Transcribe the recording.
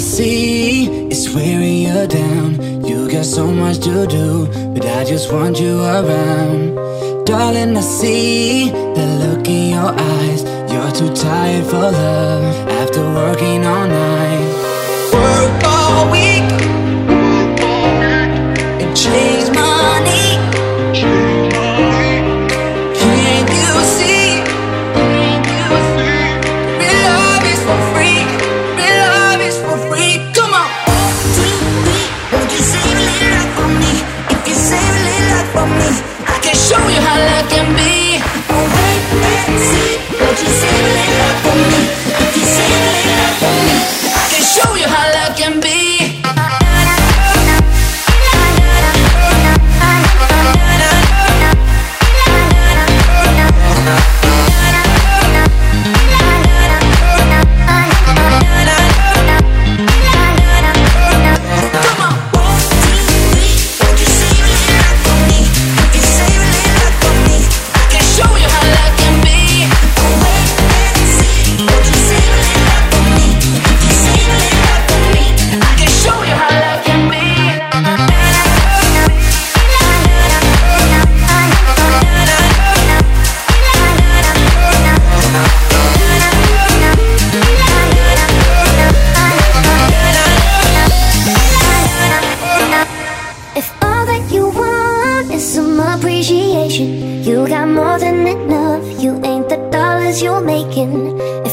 see is wearing you down. You got so much to do, but I just want you around. Darling, I see the look in your eyes. You're too tired for love after working all night. Work all week and chase money. Can't you see? Real love is for free. Real love is for free. Come on. Won't you save a little love for me? If you save a little love for me, I can show you how love can be. Oh wait, let's see. Won't you save a little love for me? If you save a little love for me, I can show you how love can be. You got more than enough. You ain't the dollars you're making. If